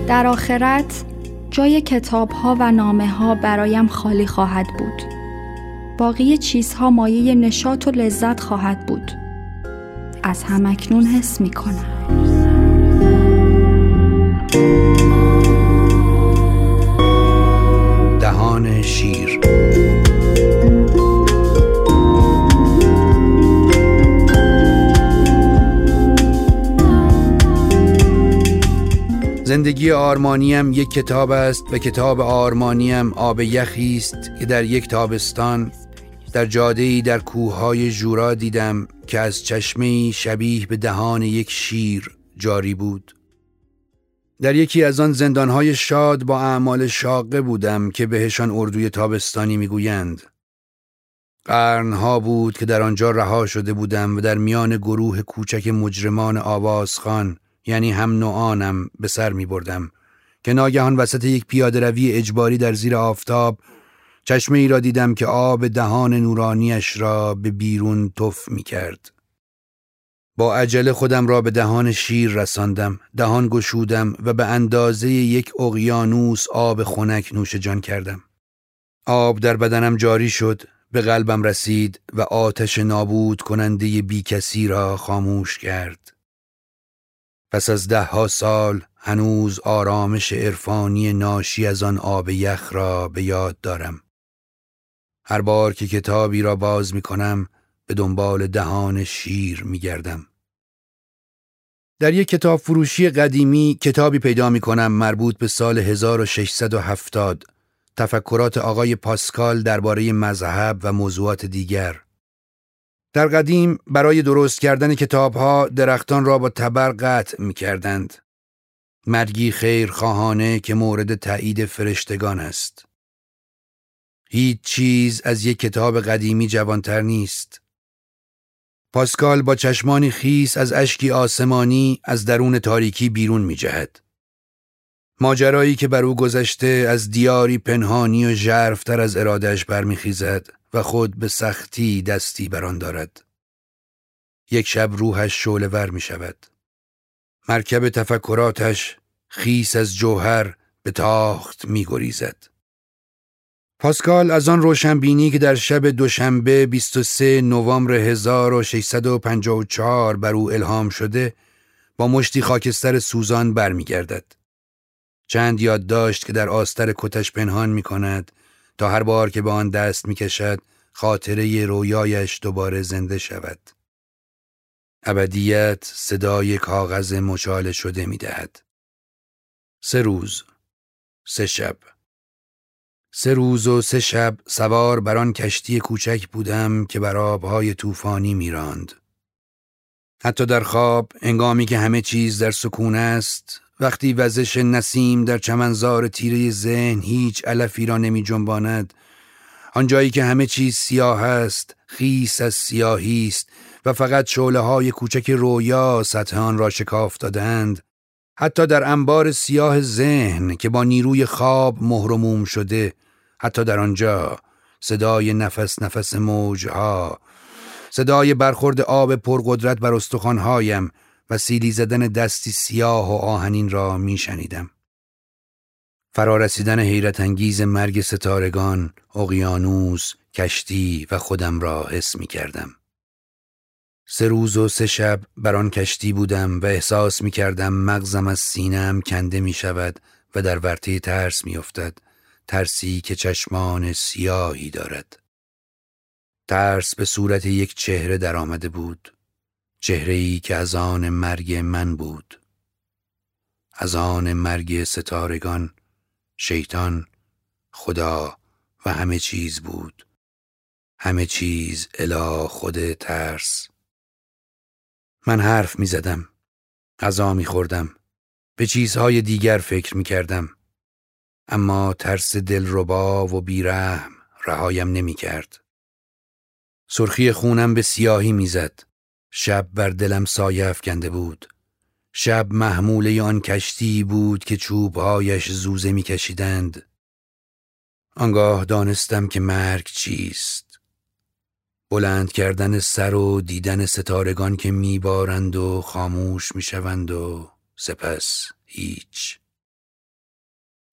در آخرت جای کتاب‌ها و نامه‌ها برایم خالی خواهد بود. باقی چیزها مایه نشاط و لذت خواهد بود. از همکنون حس می‌کنم. دهان شیر. زندگی آرمانیم یک کتاب است و کتاب آرمانیم آب یخی است که در یک تابستان در جاده‌ای در کوههای ژورا دیدم که از چشمه‌ای شبیه به دهان یک شیر جاری بود. در یکی از آن زندانهای شاد با اعمال شاقه بودم که بهشان اردوی تابستانی میگویند. قرنها بود که در آنجا رها شده بودم و در میان گروه کوچک مجرمان آوازخوان، یعنی هم نوعانم، به سر می بردم که ناگهان وسط یک پیاده روی اجباری در زیر آفتاب چشمه ای را دیدم که آب دهان نورانیش را به بیرون تف می کرد. با عجله خودم را به دهان شیر رساندم، دهان گشودم و به اندازه یک اقیانوس آب خنک نوش جان کردم. آب در بدنم جاری شد، به قلبم رسید و آتش نابود کننده بی کسی را خاموش کرد. پس از 10 سال هنوز آرامش عرفانی ناشی از آن آب یخ را به یاد دارم. هر بار که کتابی را باز می کنم به دنبال دهان شیر می گردم. در یک کتاب فروشی قدیمی کتابی پیدا می کنم مربوط به سال 1670، تفکرات آقای پاسکال درباره مذهب و موضوعات دیگر. در قدیم برای درست کردن کتاب‌ها درختان را با تبر قطع می‌کردند. مرگی خیرخواهانه که مورد تایید فرشتگان است. هیچ چیز از یک کتاب قدیمی جوانتر نیست. پاسکال با چشمانی خیس از اشکی آسمانی از درون تاریکی بیرون می‌جهد. ماجرایی که بر او گذشته از دیاری پنهانی و ژرف‌تر از اراده‌اش برمیخیزد و خود به سختی دستی بر آن دارد. یک شب روحش شعله‌ور می شود. مرکب تفکراتش خیس از جوهر به تاخت می گریزد. پاسکال از آن روشنبینی که در شب دوشنبه 23 نوامبر 1654 بر او الهام شده با مشتی خاکستر سوزان برمی گردد. چند یادداشت که در آستر کتش پنهان می کند تا هر بار که به آن دست می کشد خاطره رویایش دوباره زنده شود. ابدیت صدای کاغذ مچاله شده می دهد. 3 روز، 3 شب. 3 روز و 3 شب سوار بر آن کشتی کوچک بودم که بر آبهای طوفانی می راند. حتی در خواب، هنگامی که همه چیز در سکون است، وقتی وزش نسیم در چمنزار تیره ذهن هیچ علفی را نمی جنباند، آنجایی که همه چیز سیاه است، خیس از سیاهی است و فقط شعله‌های کوچک رویا سطح آن را شکاف دادند، حتی در انبار سیاه ذهن که با نیروی خواب مهر و موم شده، حتی در آنجا صدای نفس نفس موجها، صدای برخورد آب پرقدرت بر استخوان‌هایم و سیلی زدن دستی سیاه و آهنین را می شنیدم. فرارسیدن حیرت انگیز مرگ ستارگان، اقیانوس، کشتی و خودم را حس می کردم. 3 روز و 3 شب بر آن کشتی بودم و احساس می کردم مغزم از سینه‌ام کنده می شود و در ورطه ترس می افتد، ترسی که چشمان سیاهی دارد. ترس به صورت یک چهره در آمده بود، چهره‌ای که از آن مرگ من بود، از آن مرگ ستارگان، شیطان، خدا و همه چیز بود، همه چیز الی خود ترس. من حرف می زدم، غذا می خوردم، به چیزهای دیگر فکر می کردم، اما ترس دلربا و بیرحم رهایم نمی کرد. سرخی خونم به سیاهی می زد، شب بر دلم سایه افکنده بود. شب محموله آن کشتی بود که چوبهایش زوزه می کشیدند. آنگاه دانستم که مرگ چیست. بلند کردن سر و دیدن ستارگان که می بارند و خاموش می شوند و سپس هیچ.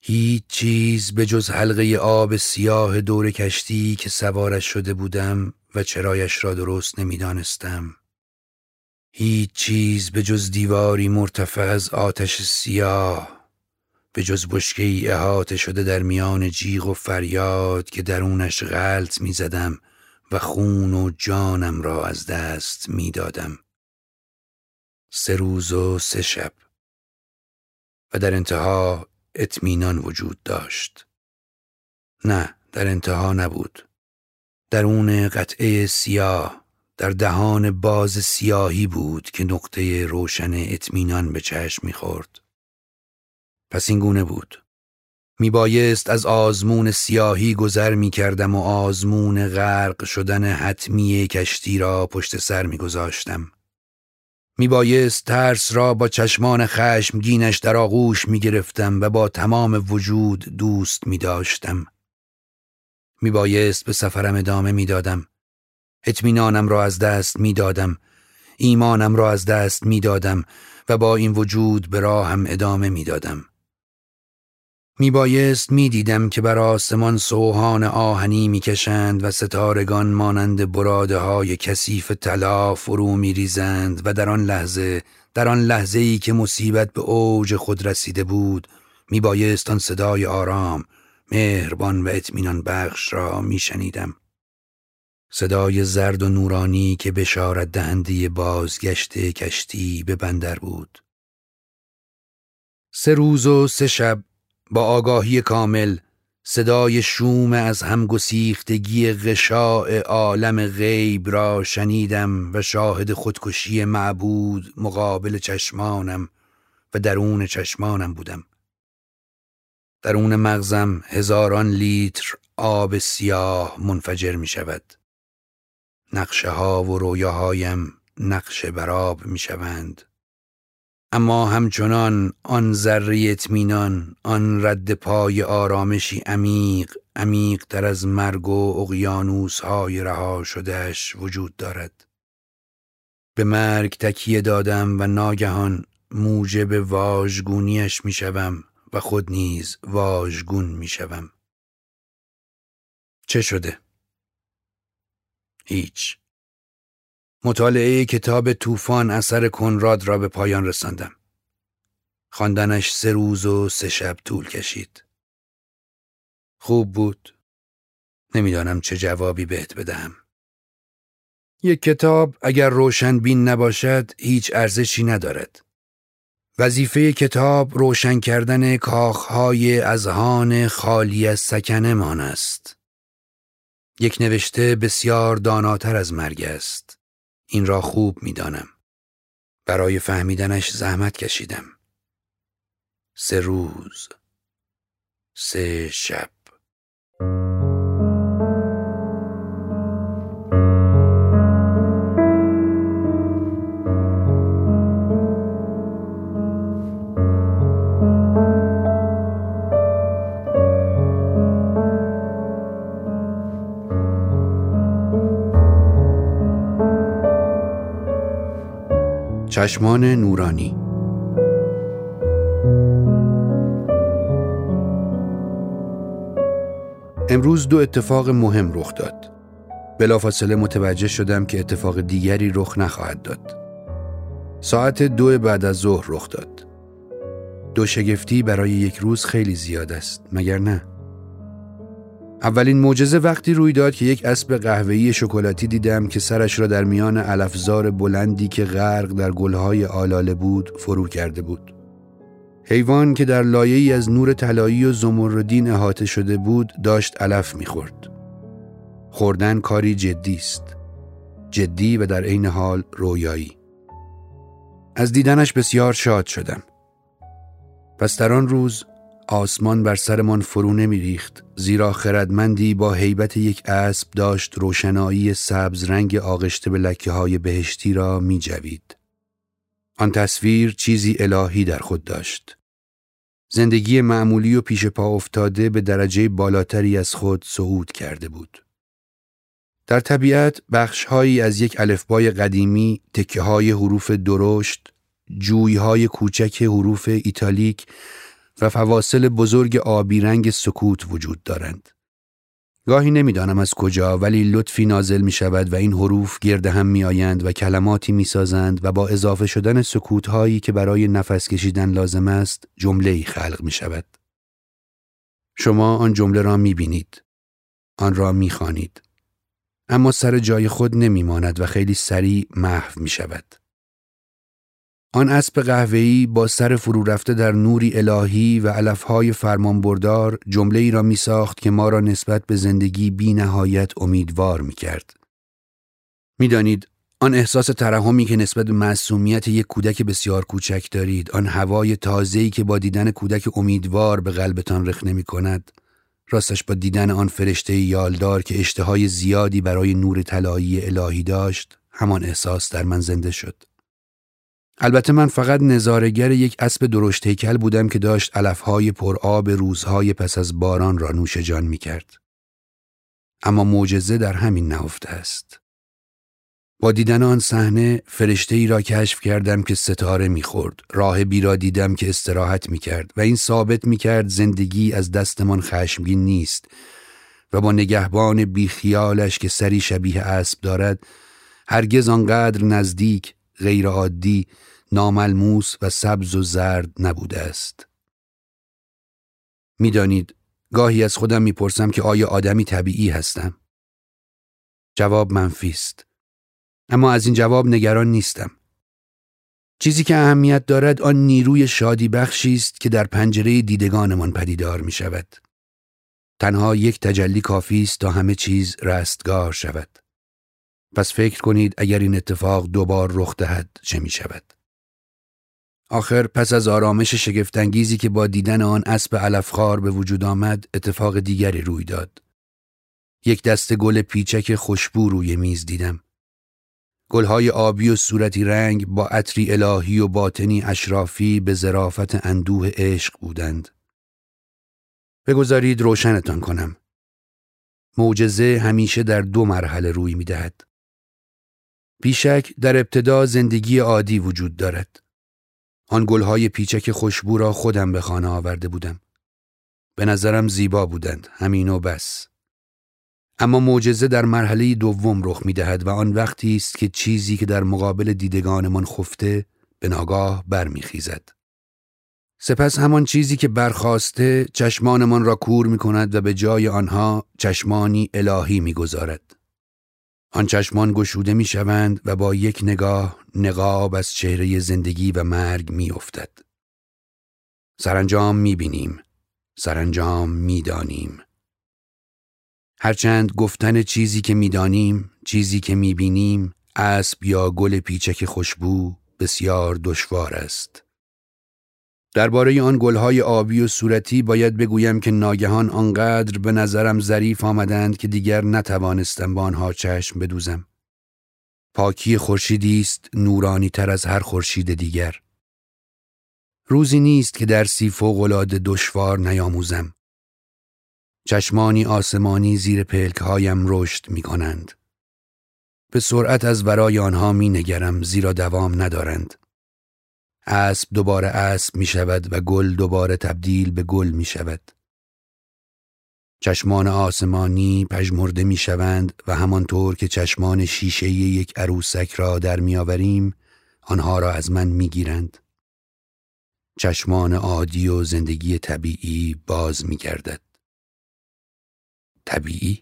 هیچ چیز به جز حلقه آب سیاه دور کشتی که سوارش شده بودم و چرایش را درست نمی‌دانستم. هیچ چیز به جز دیواری مرتفع از آتش سیاه، به جز بشکه‌ای احاطه شده در میان جیغ و فریاد که درونش غلط می‌زدم و خون و جانم را از دست می‌دادم. 3 روز و 3 شب و در انتها اطمینان وجود داشت. نه، در انتها نبود. درون قطعه سیاه، در دهان باز سیاهی بود که نقطه روشن اطمینان به چشم می‌خورد. پس این گونه بود. میبایست از آزمون سیاهی گذر می‌کردم و آزمون غرق شدن حتمی کشتی را پشت سر می‌گذاشتم. میبایست ترس را با چشمان خشمگینش در آغوش می‌گرفتم و با تمام وجود دوست می‌داشتم. میبایست به سفرم ادامه می‌دادم. اطمینانم را از دست می‌دادم. ایمانم را از دست می‌دادم و با این وجود به راهم ادامه می‌دادم. میبایست میدیدم که بر آسمان سوهان آهنی میکشند و ستارگان مانند براده های کثیف طلا فرو میریزند و در آن لحظه‌ای که مصیبت به اوج خود رسیده بود، میبایست آن صدای آرام، مهربان و اطمینان بخش را میشنیدم. صدای زرد و نورانی که بشارت دهنده بازگشت کشتی به بندر بود. 3 روز و 3 شب با آگاهی کامل صدای شوم از همگسیختگی غشاء عالم غیب را شنیدم و شاهد خودکشی معبود مقابل چشمانم و درون چشمانم بودم. درون مغزم 1000 لیتر آب سیاه منفجر می شود. نقشه ها و رویاهایم نقش برآب می شوند. اما همچنان آن ذره اطمینان، آن رد پای آرامشی عمیق تر از مرگ و اقیانوس‌های رها شدهش وجود دارد. به مرگ تکیه دادم و ناگهان موجب واژگونیش میشوم و خود نیز واژگون میشوم. چه شده؟ هیچ. مطالعه کتاب طوفان اثر کنراد را به پایان رساندم. خواندنش 3 روز و 3 شب طول کشید. خوب بود. نمیدانم چه جوابی بهت بدهم. یک کتاب اگر روشن بین نباشد هیچ ارزشی ندارد. وظیفه کتاب روشن کردن کاخهای اذهان خالی از سکنه مان است. یک نوشته بسیار داناتر از مرگ است. این را خوب می‌دانم. برای فهمیدنش زحمت کشیدم. 3 روز 3 شب. چشمان نورانی. امروز 2 اتفاق مهم رخ داد. بلافاصله متوجه شدم که اتفاق دیگری رخ نخواهد داد. ساعت 2 بعد از ظهر رخ داد. 2 شگفتی برای یک روز خیلی زیاد است، مگر نه؟ اولین معجزه وقتی روی داد که یک اسب قهوه‌ای شکلاتی دیدم که سرش را در میان علفزار بلندی که غرق در گلهای آلاله بود فرو کرده بود. حیوان که در لایه‌ای از نور طلایی و زمردین احاطه شده بود داشت علف می‌خورد. خوردن کاری جدی است. جدی و در عین حال رویایی. از دیدنش بسیار شاد شدم. پس در آن روز آسمان بر سرمان فرو نمی‌ریخت، زیرا خردمندی با هیبت یک اسب داشت روشنایی سبز رنگ آغشته به لکه‌های بهشتی را می‌جوید. آن تصویر چیزی الهی در خود داشت. زندگی معمولی و پیش پا افتاده به درجه بالاتری از خود صعود کرده بود. در طبیعت بخش‌هایی از یک الفبای قدیمی، تکه‌های حروف درشت، جوی‌های کوچک حروف ایتالیک و فواصل بزرگ آبی رنگ سکوت وجود دارند. گاهی نمیدانم از کجا ولی لطفی نازل می شود و این حروف گرد هم می آیند و کلماتی می سازند و با اضافه شدن سکوت هایی که برای نفس کشیدن لازم است جمله‌ای خلق می شود. شما آن جمله را می بینید. آن را می خوانید. اما سر جای خود نمی ماند و خیلی سریع محو می شود. آن اسب قهوه‌ای با سر فرو رفته در نوری الهی و علفهای فرمانبردار جمله‌ای را می ساخت که ما را نسبت به زندگی بی نهایت امیدوار می کرد. می دانید آن احساس ترحمی که نسبت به معصومیت یک کودک بسیار کوچک دارید، آن هوای تازه‌ای که با دیدن کودک امیدوار به قلبتان رخنه می کند، راستش با دیدن آن فرشته یالدار که اشتهای زیادی برای نور طلایی الهی داشت، همان احساس در من زنده شد. البته من فقط نظاره‌گر یک اسب درشت هیکل بودم که داشت علفهای پرآب روزهای پس از باران را نوش جان می کرد. اما معجزه در همین نهفته است. با دیدن آن صحنه فرشته‌ای را کشف کردم که ستاره می‌خورد، راهبی را دیدم که استراحت می‌کرد و این ثابت می‌کرد زندگی از دستمان خشمگین نیست و با نگهبان بیخیالش که سری شبیه اسب دارد هرگز آنقدر نزدیک، غیر عادی، ناملموس و سبز و زرد نبوده است. می‌دانید گاهی از خودم می‌پرسم که آیا آدمی طبیعی هستم؟ جواب منفی است. اما از این جواب نگران نیستم. چیزی که اهمیت دارد آن نیروی شادی بخشی است که در پنجره دیدگانمان پدیدار می شود. تنها یک تجلی کافی است تا همه چیز رستگار شود. پس فکر کنید اگر این اتفاق دوبار رخ دهد چه می شود؟ آخر پس از آرامش شگفت‌انگیزی که با دیدن آن اسب علفخوار به وجود آمد، اتفاق دیگری روی داد. یک دسته گل پیچک خوشبو روی میز دیدم. گلهای آبی و صورتی رنگ با عطری الهی و باطنی اشرافی به ظرافت اندوه عشق بودند. بگذارید روشنتان کنم. معجزه همیشه در دو مرحله روی می دهد. بیشک در ابتدا زندگی عادی وجود دارد. آن گلهای پیچک خوشبو را خودم به خانه آورده بودم. به نظرم زیبا بودند، همین و بس. اما معجزه در مرحله دوم رخ می‌دهد و آن وقتی است که چیزی که در مقابل دیدگانمان خفته به ناگاه برمیخیزد. سپس همان چیزی که برخاسته چشمانمان را کور می‌کند و به جای آنها چشمانی الهی می‌گذارد. آن چشمان گشوده می‌شوند و با یک نگاه نقاب از چهره زندگی و مرگ می‌افتد. سرانجام می‌بینیم، سرانجام می‌دانیم. هرچند گفتن چیزی که می‌دانیم، چیزی که می‌بینیم، اسب یا گل پیچک خوشبو بسیار دشوار است. درباره آن گل‌های آبی و صورتی باید بگویم که ناگهان آنقدر به نظرم ظریف آمدند که دیگر نتوانستم با آنها چشم بدوزم. پاکی خورشیدی است نورانی تر از هر خورشید دیگر. روزی نیست که درسی فوق‌العاده دشوار نیاموزم. چشمانی آسمانی زیر پلک‌هایم رشد می‌کنند. به سرعت از ورای آنها می‌نگرم زیرا دوام ندارند. اسب دوباره اسب می‌شود و گل دوباره تبدیل به گل می‌شود. چشمان آسمانی پژمرده می‌شوند و همانطور که چشمان شیشه‌ای یک عروسک را در می‌آوریم، آنها را از من می‌گیرند. چشمان عادی و زندگی طبیعی باز می‌گردد. طبیعی؟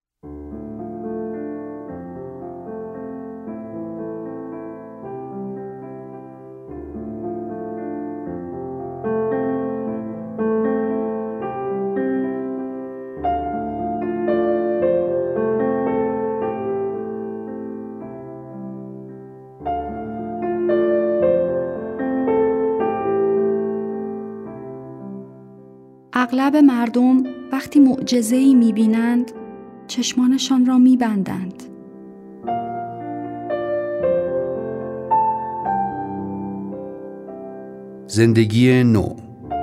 اغلب مردم وقتی معجزه‌ای می‌بینند چشمانشان را می‌بندند. زندگی نو.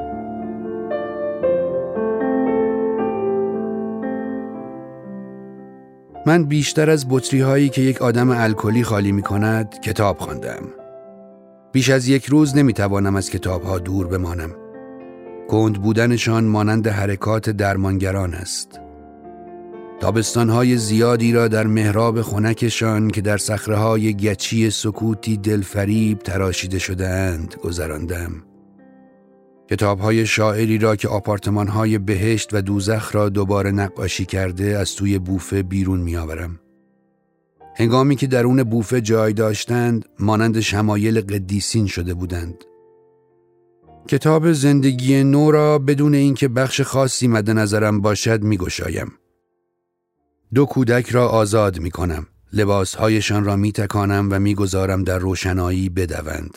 من بیشتر از بطری‌هایی که یک آدم الکلی خالی می‌کند کتاب خواندم. بیش از یک روز نمی‌توانم از کتاب‌ها دور بمانم. کند بودنشان مانند حرکات درمانگران است. تابستان‌های زیادی را در محراب خنکشان که در صخره‌های گچی سکوتی دلفریب تراشیده شده‌اند گذراندم. کتاب‌های شاعری را که آپارتمان‌های بهشت و دوزخ را دوباره نقاشی کرده از توی بوفه بیرون می‌آورم. هنگامی که درون بوفه جای داشتند مانند شمایل قدیسین شده بودند. کتاب زندگی نو را بدون اینکه بخش خاصی مد نظرم باشد می‌گشایم. 2 کودک را آزاد می‌کنم. لباسهایشان را می‌تکانم و می‌گذارم در روشنایی بدوند.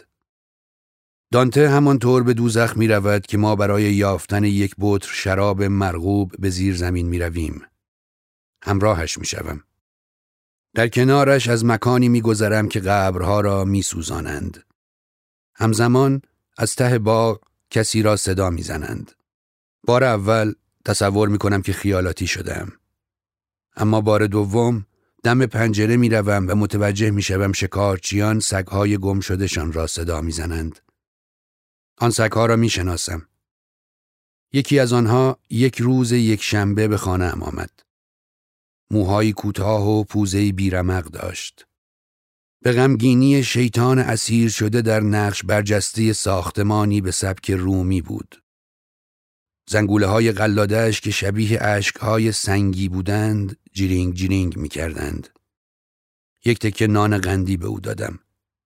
دانته همانطور به دوزخ می‌رود که ما برای یافتن یک بطر شراب مرغوب به زیر زمین می‌رویم. همراهش می‌شوم. در کنارش از مکانی می‌گذرم که قبرها را می‌سوزانند. همزمان از ته باغ کسی را صدا می‌زنند. بار اول تصور می‌کنم که خیالاتی شدم. اما بار دوم دم پنجره می‌روم و متوجه می‌شوم شکارچیان سگ‌های گم شدهشان را صدا می‌زنند. آن سگ‌ها را می‌شناسم. یکی از آنها یک روز یک شنبه به خانه‌ام آمد. موهای کوتاه و پوزه‌ای بیرمق داشت. به غمگینی شیطان اسیر شده در نقش برجسته ساختمانی به سبک رومی بود. زنگوله‌های قلاده‌اش که شبیه اشک‌های سنگی بودند جیرینگ جیرینگ می‌کردند. یک تکه نان قندی به او دادم.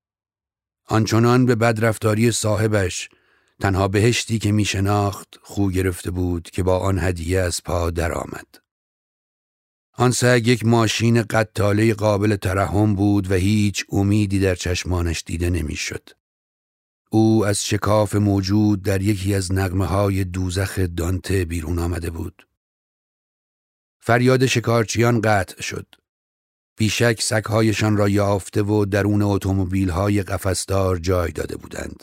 آنچنان به بدرفتاری صاحبش تنها بهشتی که می‌شناخت خو گرفته بود که با آن هدیه از پا در آمد. آن سگ یک ماشین قتاله قابل ترحم بود و هیچ امیدی در چشمانش دیده نمی‌شد. او از شکاف موجود در یکی از نغمه‌های دوزخ دانته بیرون آمده بود. فریاد شکارچیان قطع شد. بیشک سگ‌هایشان را یافته و درون اتومبیل‌های قفسدار جای داده بودند.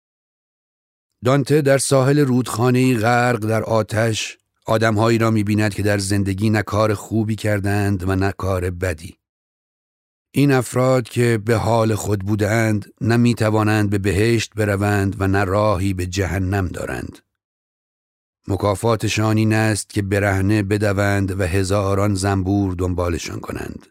دانته در ساحل رودخانه‌ای غرق در آتش آدم‌هایی را می‌بیند که در زندگی نه کار خوبی کردند و نه کار بدی. این افراد که به حال خود بودند نه می‌توانند به بهشت بروند و نه راهی به جهنم دارند. مکافاتشان این است که برهنه بدوند و هزاران زنبور دنبالشان کنند.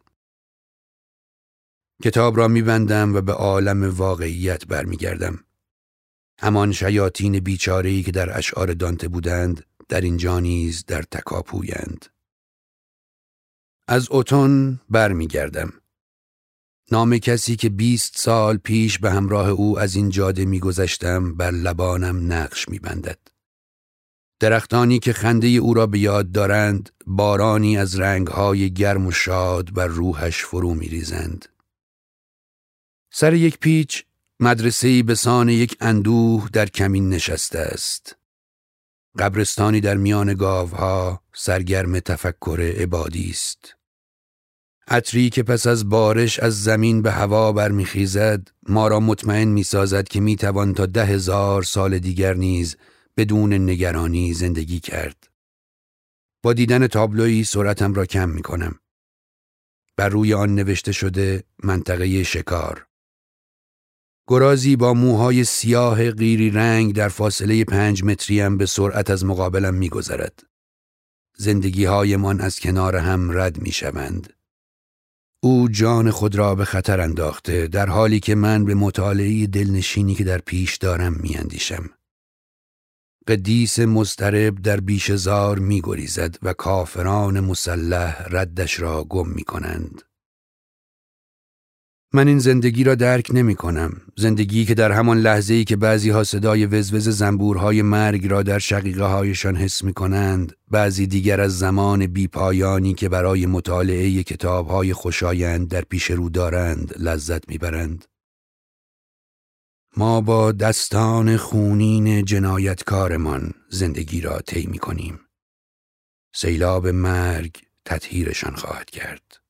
کتاب را می‌بندم و به عالم واقعیت برمیگردم. همان شیاطین بیچاره‌ای که در اشعار دانته بودند در اینجا نیز در تکاپویند. از اوتون برمیگردم. نام کسی که 20 سال پیش به همراه او از این جاده می‌گذشتم بر لبانم نقش می‌بندد. درختانی که خنده او را به یاد دارند بارانی از رنگ‌های گرم و شاد بر روحش فرو می‌ریزند. سر یک پیچ مدرسه‌ای به سان یک اندوه در کمین نشسته است. قبرستانی در میان گاوها سرگرم تفکر عبادی است. عطری که پس از بارش از زمین به هوا برمیخیزد ما را مطمئن می‌سازد که می‌توان تا 10,000 سال دیگر نیز بدون نگرانی زندگی کرد. با دیدن تابلویی سرعتم را کم می‌کنم. بر روی آن نوشته شده منطقه شکار. گرازی با موهای سیاه قیری رنگ در فاصله 5 متریم به سرعت از مقابلم می‌گذرد. زندگی‌هایمان از کنار هم رد می‌شوند. او جان خود را به خطر انداخته در حالی که من به مطالعه دلنشینی که در پیش دارم می‌اندیشم. قدیس مضطرب در بیشه‌زار می‌گریزد و کافران مسلح ردش را گم می‌کنند. من این زندگی را درک نمی کنم. زندگی که در همان لحظه‌ای که بعضی ها صدای وزوز زنبورهای مرگ را در شقیقه هایشان حس می کنند، بعضی دیگر از زمان بی پایانی که برای مطالعه کتاب‌های خوشایند در پیش رو دارند لذت می برند. ما با دستان خونین جنایتکارمان زندگی را طی می کنیم. سیلاب مرگ تطهیرشان خواهد کرد.